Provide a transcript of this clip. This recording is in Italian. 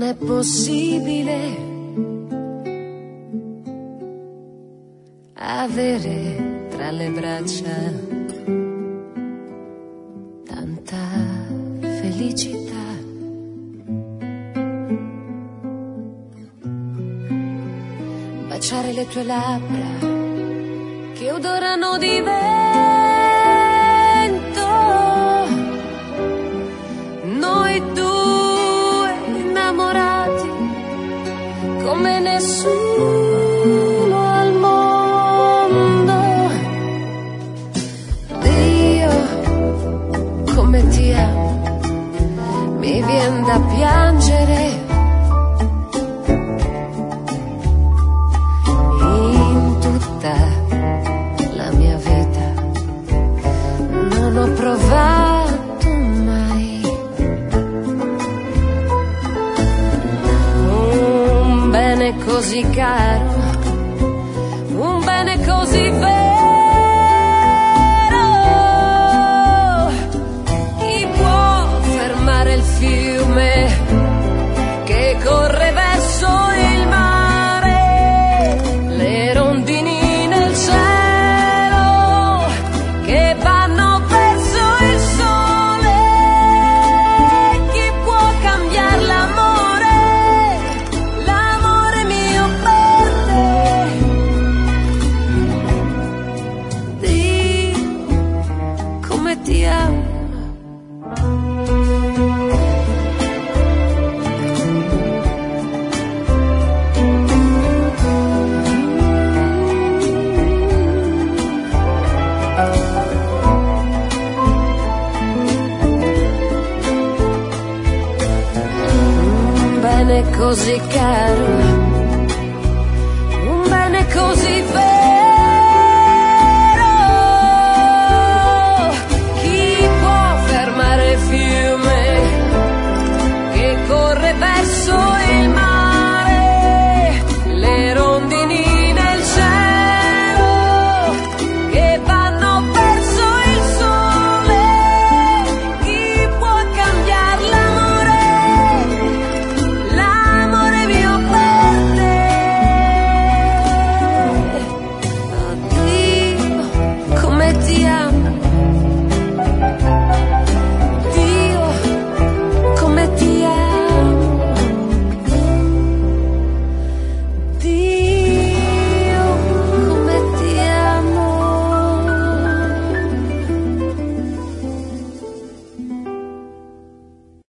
Com'è possibile avere tra le braccia tanta felicità? Baciare le tue labbra che odorano di vento, noi due innamorati come nessuno al mondo. Dio, come ti amo, mi vien da piangere. In tutta la mia vita non ho provato mai un bene così caro, un bene così vero. Chi può fermare il fiume che corre verso il mare, le rondini nel cielo che vanno verso il sole? Chi può cambiare l'amore, l'amore mio per te? Dio, come ti amo. Un bene così caro,